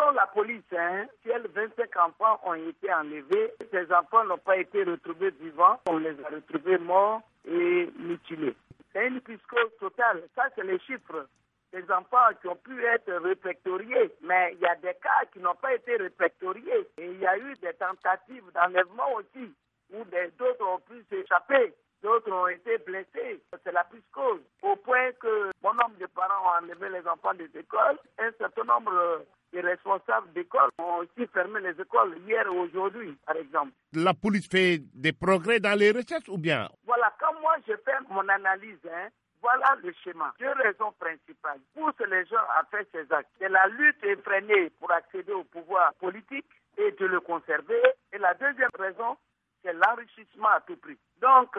selon la police, seuls 25 enfants ont été enlevés. Ces enfants n'ont pas été retrouvés vivants. On les a retrouvés morts et mutilés. C'est une psychose totale. Ça, c'est les chiffres des enfants qui ont pu être répertoriés. Mais il y a des cas qui n'ont pas été répertoriés. Et il y a eu des tentatives d'enlèvement aussi, où d'autres ont pu s'échapper. D'autres ont été blessés. C'est la psychose. Au point que bon nombre de parents ont enlevé les enfants des écoles. Un certain nombre de responsables d'écoles ont aussi fermé les écoles hier et aujourd'hui, par exemple. La police fait des progrès dans les recherches ou bien? Voilà, quand moi je fais mon analyse, voilà le schéma. Deux raisons principales poussent les gens à faire ces actes. C'est la lutte effrénée pour accéder au pouvoir politique et de le conserver. Et la deuxième raison, c'est l'enrichissement à tout prix. Donc,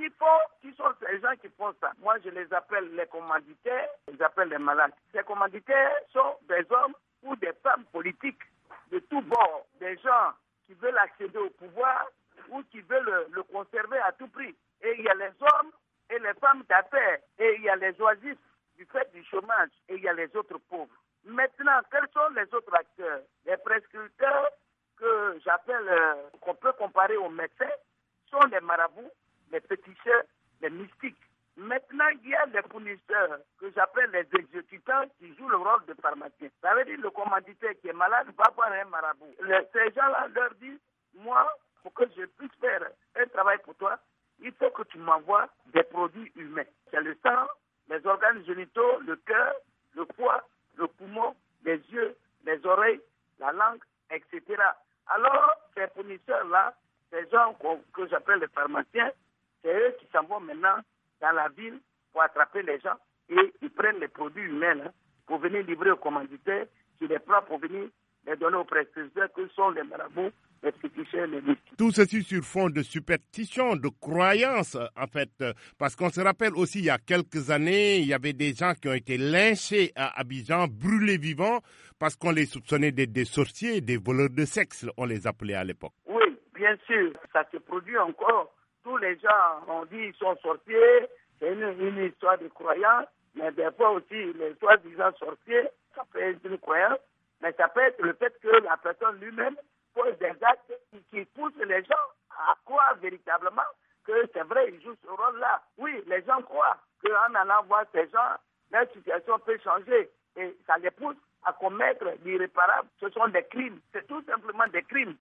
qui sont ces gens qui font ça? Moi, je les appelle les commanditaires, je les appelle les malades. Ces commanditaires sont des hommes ou des femmes politiques de tous bords, des gens qui veulent accéder au pouvoir ou qui veulent le conserver à tout prix. Et il y a les hommes et les femmes d'affaires, et il y a les oisifs du fait du chômage, et il y a les autres pauvres. Maintenant, quels sont les autres acteurs? Les prescripteurs que j'appelle, qu'on peut comparer aux médecins, sont les marabouts, les féticheurs, les mystiques. Maintenant, il y a les fournisseurs que j'appelle les exécutants qui jouent le rôle de pharmacien. Ça veut dire le commanditaire qui est malade va voir un marabout. Ces gens-là leur disent, moi, pour que je puisse faire un travail pour toi, il faut que tu m'envoies des produits humains. C'est le sang, les organes génitaux, le cœur, le foie, le poumon, les yeux, les oreilles, la langue, etc. Alors, ces fournisseurs-là, ces gens que j'appelle les pharmaciens, c'est eux qui s'en vont maintenant dans la ville pour attraper les gens et ils prennent les produits humains pour venir livrer aux commanditaires qui les prend pour venir les donner aux prescripteurs que sont les marabouts, les féticheurs, les mystiques. Tout ceci sur fond de superstition, de croyance, en fait. Parce qu'on se rappelle aussi, il y a quelques années, il y avait des gens qui ont été lynchés à Abidjan, brûlés vivants, parce qu'on les soupçonnait d'être des sorciers, des voleurs de sexe, on les appelait à l'époque. Oui, bien sûr, ça se produit encore. Tous les gens ont dit qu'ils sont sorciers, c'est une histoire de croyance, mais des fois aussi, les soi-disant sorciers, ça peut être une croyance, mais ça peut être le fait que la personne lui-même pose des actes qui poussent les gens à croire véritablement que c'est vrai, ils jouent ce rôle-là. Oui, les gens croient qu'en allant voir ces gens, leur situation peut changer et ça les pousse à commettre l'irréparable. Ce sont des crimes, c'est tout simplement des crimes.